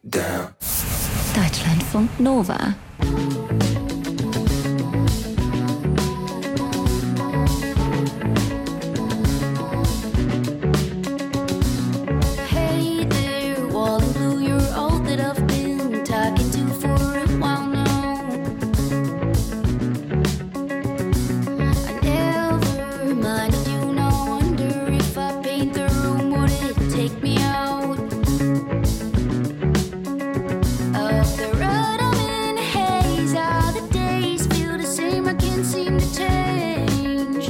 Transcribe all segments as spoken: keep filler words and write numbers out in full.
down. Deutschlandfunk Nova. Hey there, wall and blue, you're all that I've been talking to for a while now. I never minded you, now wonder if I paint the room, would it take me out of the road I'm in? Haze, all the days feel the same, I can't seem to change.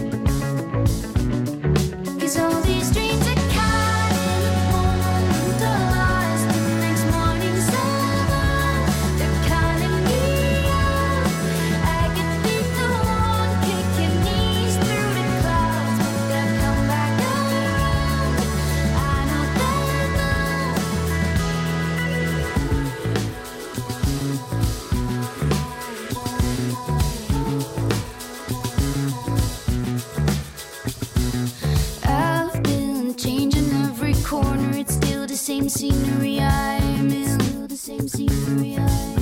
'Cause all these dreams are caught in a moment of lost. The next morning sun, they're calling me out. I can beat the one, kick your knees through the clouds, but they'll come back around. I know that now. I've been changing every corner, it's still the same scenery I'm in. Still the same scenery I'm in.